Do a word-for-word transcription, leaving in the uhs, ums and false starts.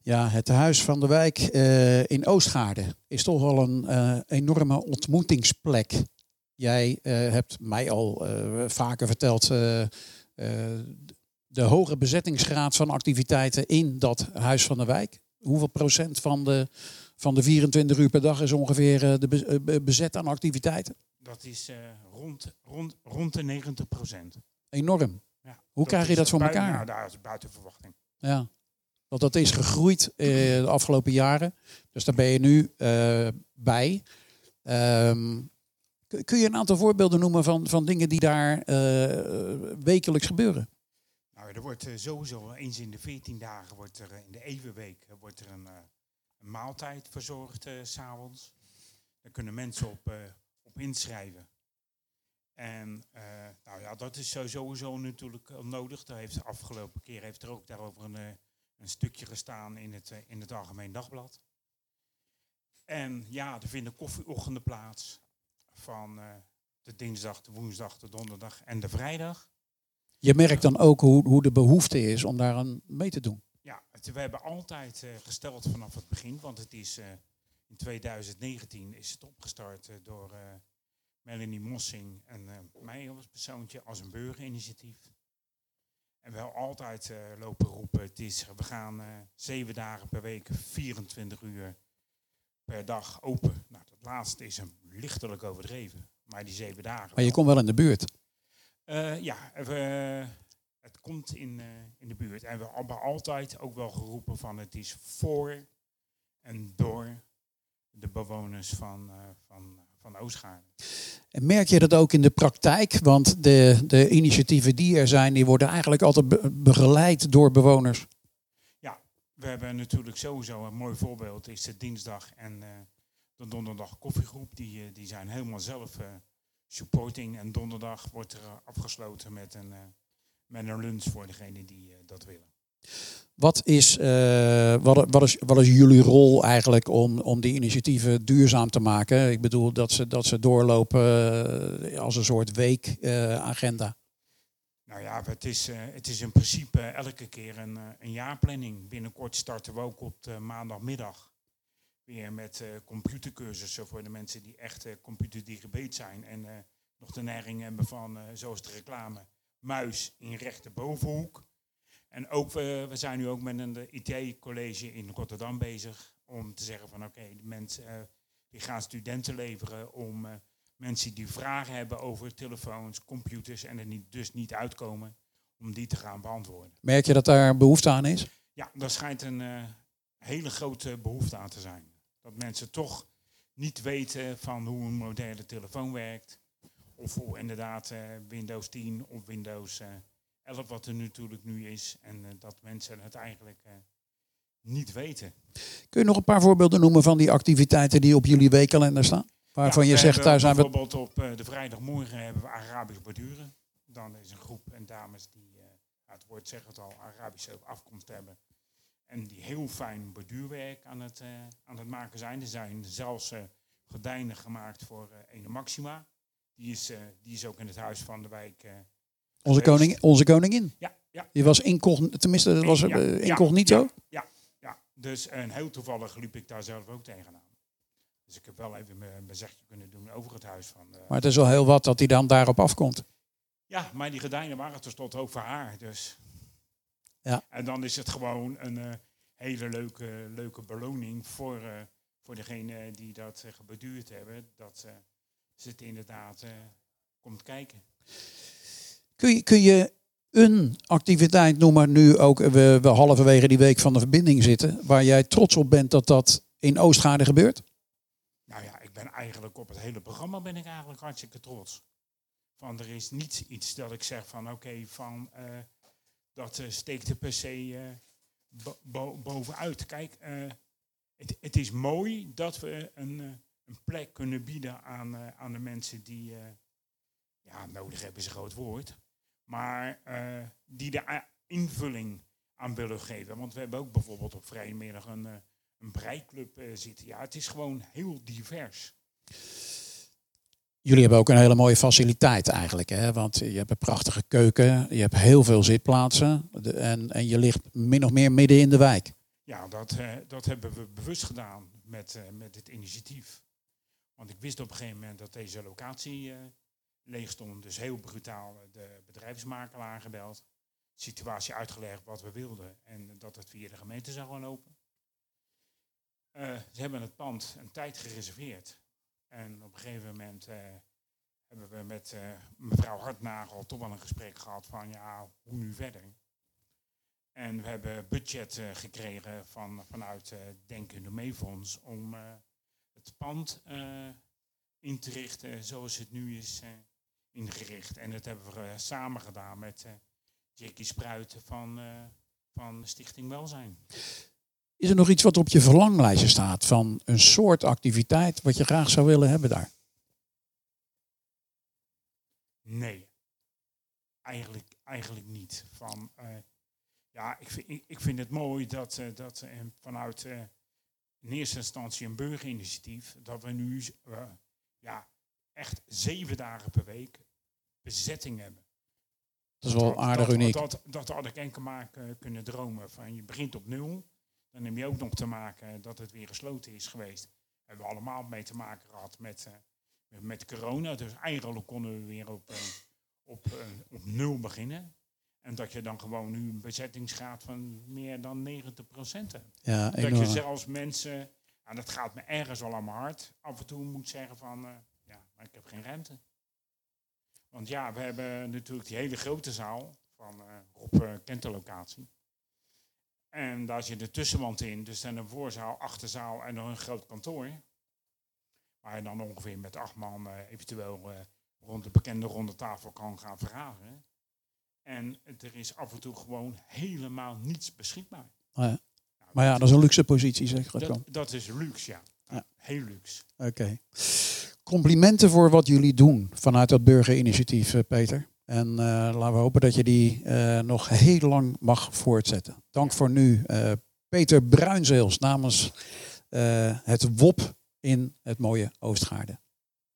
Ja, het Huis van de Wijk uh, in Oostgaarden is toch wel een uh, enorme ontmoetingsplek. Jij uh, hebt mij al uh, vaker verteld uh, uh, de hoge bezettingsgraad van activiteiten in dat Huis van de Wijk. Hoeveel procent van de, van de vierentwintig uur per dag is ongeveer uh, de be, uh, bezet aan activiteiten? Dat is uh, rond, rond, rond de negentig procent. Enorm. Ja, Hoe krijg je dat voor buiten, elkaar? Nou, dat is buiten verwachting. Ja. Want dat is gegroeid uh, de afgelopen jaren. Dus daar ben je nu uh, bij. Um, kun je een aantal voorbeelden noemen van, van dingen die daar uh, wekelijks gebeuren? Nou, er wordt uh, sowieso eens in de veertien dagen, wordt er, in de Evenweek, uh, wordt er een, uh, een maaltijd verzorgd uh, 's avonds. Daar kunnen mensen op, uh, op inschrijven. En uh, nou ja, dat is sowieso natuurlijk nodig. Daar heeft de afgelopen keer heeft er ook daarover een... Uh, Een stukje gestaan in het, in het Algemeen Dagblad. En ja, er vinden koffieochtenden plaats. Van uh, de dinsdag, de woensdag, de donderdag en de vrijdag. Je merkt dan ook hoe, hoe de behoefte is om daar aan mee te doen. Ja, het, we hebben altijd uh, gesteld vanaf het begin. Want het is uh, in twintig negentien is het opgestart uh, door uh, Melanie Mossing en uh, mij als persoontje als een burgerinitiatief. En we hebben altijd uh, lopen roepen, het is, we gaan uh, zeven dagen per week, vierentwintig uur per dag open. Nou, dat laatste is een lichtelijk overdreven, maar die zeven dagen... Maar je komt wel in de buurt? Uh, ja, we, het komt in, uh, in de buurt. En we hebben altijd ook wel geroepen van het is voor en door de bewoners van, uh, van, van Oostgaarden. En merk je dat ook in de praktijk? Want de, de initiatieven die er zijn, die worden eigenlijk altijd be- begeleid door bewoners. Ja, we hebben natuurlijk sowieso een mooi voorbeeld. Is de dinsdag en uh, de donderdag koffiegroep. Die, uh, die zijn helemaal zelf uh, supporting. En donderdag wordt er uh, afgesloten met een, uh, met een lunch voor degenen die uh, dat willen. Wat is, uh, wat, wat, is, wat is jullie rol eigenlijk om, om die initiatieven duurzaam te maken? Ik bedoel dat ze, dat ze doorlopen uh, als een soort weekagenda. Uh, nou ja, het is, uh, het is in principe elke keer een, uh, een jaarplanning. Binnenkort starten we ook op de maandagmiddag weer met uh, computercursussen voor de mensen die echt uh, computerdigebeet zijn. En uh, nog de neiging hebben van, uh, zoals de reclame, muis in rechterbovenhoek. En ook, we, we zijn nu ook met een I T-college in Rotterdam bezig om te zeggen van oké, okay, de mensen uh, die gaan studenten leveren om uh, mensen die vragen hebben over telefoons, computers en er niet, dus niet uitkomen, om die te gaan beantwoorden. Merk je dat daar behoefte aan is? Ja, daar schijnt een uh, hele grote behoefte aan te zijn. Dat mensen toch niet weten van hoe een moderne telefoon werkt. Of hoe inderdaad uh, Windows tien of Windows... Uh, elf wat er natuurlijk nu is en uh, dat mensen het eigenlijk uh, niet weten. Kun je nog een paar voorbeelden noemen van die activiteiten die op jullie weekkalender staan? Waarvan ja, je zegt, daar zijn we... Bijvoorbeeld op uh, de vrijdagmorgen hebben we Arabisch borduren. Dan is een groep en dames die, uh, het woord zegt het al, Arabische afkomst hebben. En die heel fijn borduurwerk aan het, uh, aan het maken zijn. Er zijn zelfs uh, gordijnen gemaakt voor uh, Ene Maxima. Die is, uh, die is ook in het Huis van de Wijk... Uh, Onze, koning, onze koningin. Ja, ja. Die was incognito, tenminste, dat was ja, uh, incognito. Ja, ja, ja, dus en heel toevallig liep ik daar zelf ook tegenaan. Dus ik heb wel even mijn zegje kunnen doen over het huis van... Uh, maar het is wel heel wat dat hij dan daarop afkomt. Ja, maar die gordijnen waren tenslotte ook voor haar. Dus. Ja. En dan is het gewoon een uh, hele leuke, leuke beloning voor, uh, voor degene die dat uh, gebeduurd hebben. Dat uh, ze het inderdaad uh, komt kijken. Kun je, kun je een activiteit noemen, nu ook we, we halverwege die week van de verbinding zitten, waar jij trots op bent dat dat in Oostgaarden gebeurt? Nou ja, ik ben eigenlijk op het hele programma ben ik eigenlijk hartstikke trots. Van er is niet iets dat ik zeg van oké, okay, van uh, dat uh, steekt er per se uh, bo- bo- bovenuit. Kijk, uh, het, het is mooi dat we een, uh, een plek kunnen bieden aan, uh, aan de mensen die, uh, ja, nodig hebben is een groot woord. Maar uh, die de invulling aan willen geven. Want we hebben ook bijvoorbeeld op vrijdagmiddag een, uh, een breiklub uh, zitten. Ja, het is gewoon heel divers. Jullie hebben ook een hele mooie faciliteit eigenlijk. Hè? Want je hebt een prachtige keuken. Je hebt heel veel zitplaatsen. De, en, en je ligt min of meer midden in de wijk. Ja, dat, uh, dat hebben we bewust gedaan met, uh, met dit initiatief. Want ik wist op een gegeven moment dat deze locatie uh, leeg stond. Dus heel brutaal de bedrijfsmakelaar gebeld. De situatie uitgelegd wat we wilden. En dat het via de gemeente zou gaan lopen. Uh, ze hebben het pand een tijd gereserveerd. En op een gegeven moment uh, hebben we met uh, mevrouw Hartnagel toch wel een gesprek gehad van ja, hoe nu verder? En we hebben budget uh, gekregen van, vanuit uh, Denk in de Meefonds om uh, het pand uh, in te richten zoals het nu is uh, ingericht. En dat hebben we uh, samen gedaan met uh, Jackie Spruiten van, uh, van Stichting Welzijn. Is er nog iets wat op je verlanglijstje staat van een soort activiteit wat je graag zou willen hebben daar? Nee, eigenlijk, eigenlijk niet. Van, uh, ja, ik vind, ik, ik vind het mooi dat, uh, dat uh, vanuit uh, in eerste instantie een burgerinitiatief, dat we nu uh, ja, echt zeven dagen per week bezetting hebben. Dat is wel dat, aardig dat, uniek. Dat, dat, dat had ik enkel maar uh, kunnen dromen. Van, je begint op nul. Dan heb je ook nog te maken dat het weer gesloten is geweest. Daar hebben we allemaal mee te maken gehad met, uh, met corona. Dus eigenlijk konden we weer op, uh, op, uh, op nul beginnen. En dat je dan gewoon nu een bezettingsgraad van meer dan negentig procent hebt. Ja, dat je zelfs mensen, en dat gaat me ergens al aan mijn hart, af en toe moet zeggen van, uh, ja, maar ik heb geen ruimte. Want ja, we hebben natuurlijk die hele grote zaal van uh, Rob uh, kent de locatie. En daar zit een tussenwand in, dus dan een voorzaal, achterzaal en dan een groot kantoor. Waar je dan ongeveer met acht man uh, eventueel uh, rond de bekende ronde tafel kan gaan vergaderen. En er is af en toe gewoon helemaal niets beschikbaar. Oh ja. Nou, maar ja, dat is een luxe positie, zeg ik. Dat, dat is luxe, ja. ja. Heel luxe. Oké. Okay. Complimenten voor wat jullie doen vanuit dat burgerinitiatief, Peter. En uh, laten we hopen dat je die uh, nog heel lang mag voortzetten. Dank voor nu, uh, Peter Bruinzeels namens uh, het W O P in het mooie Oostgaarden.